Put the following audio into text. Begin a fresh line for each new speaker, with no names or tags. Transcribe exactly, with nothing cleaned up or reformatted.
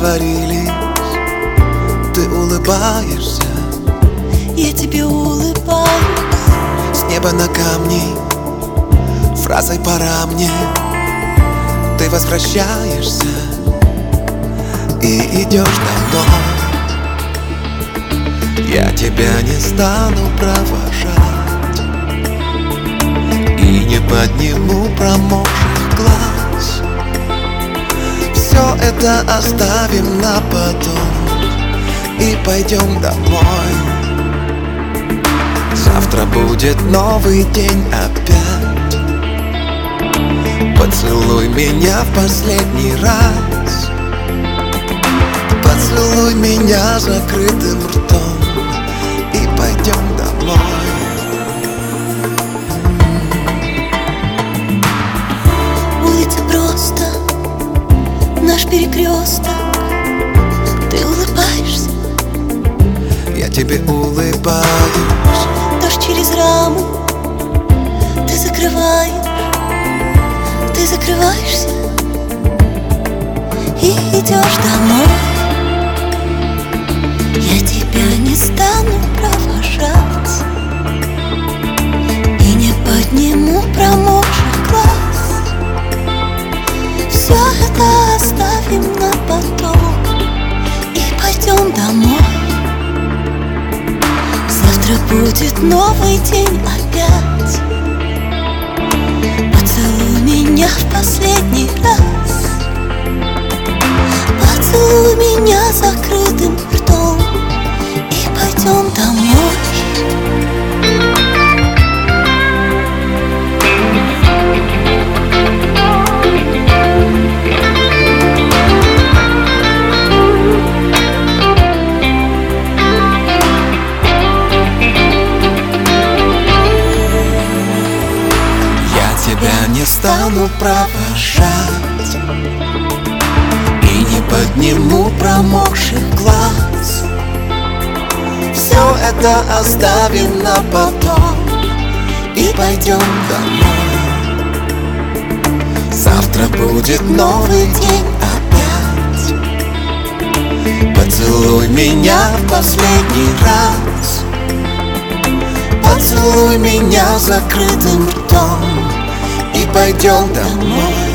договорились. Ты улыбаешься,
я тебе улыбаюсь.
с неба на камни, фразой «пора мне». Ты возвращаешься и идешь домой. Я тебя не стану провожать и не подниму промокших глаз. Все это оставим на потом и пойдем домой. Завтра будет новый день опять. Поцелуй меня в последний раз. Поцелуй меня закрытым ртом и пойдем домой.
Улица просто наш перекресток. Ты улыбаешься,
Я тебе улыбаюсь.
дождь через раму. Ты закрываешь, ты закрываешься и идешь домой. Я тебя не стану провожать и не подниму промокших глаз. Все это оставим на потом и пойдем домой. Завтра будет новый день опять. Поцелуй меня в последний раз. Поцелуй меня закрытым ртом и пойдем домой.
Тебя не стану провожать и не подниму промокших глаз. Все это оставим на потом и пойдем домой. Завтра будет новый день опять. Поцелуй меня в последний раз. Поцелуй меня закрытым ртом и пойдем домой.